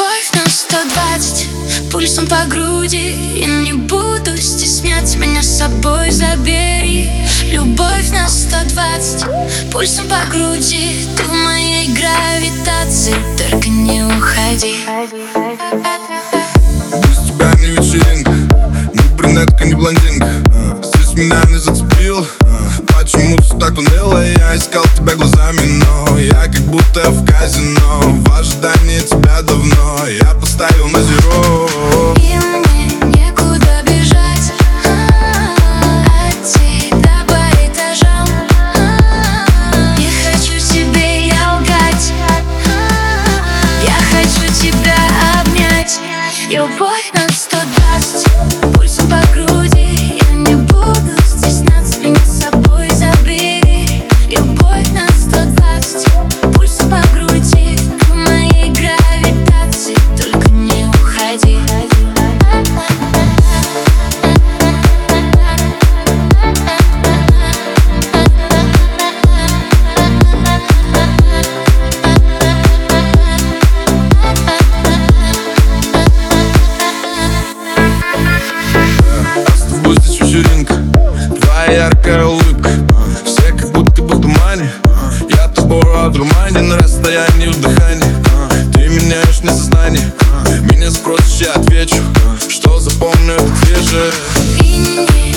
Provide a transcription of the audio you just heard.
Любовь на 120, пульсом по груди. Я не буду стесняться, меня с собой забери. Любовь на 120, пульсом по груди. Ты в моей гравитации, только не уходи. Без тебя не вечеринка, не брюнетка, не блондинка. Здесь меня не зацепил, почему все так уныло? Я искал тебя глазами, но я как будто в казино. В ожидании тебя давно я поставил на зеро. И мне некуда бежать от тебя по этажам. Не хочу тебе я лгать, я хочу тебя обнять. Любовь на 120, пульсом по груди. Я не буду стесняться, меня с собой забери. Любовь на 120, пульсом по груди. В моей гравитации, только не уходи. С тобой здесь вечеринка, твоя яркая улыбка. Все как будто бы в тумане, я тобой одурманен на расстоянии в дыхании. Ты меняешь мне сознание, меня спросишь, я отвечу, что запомню это свежее. И не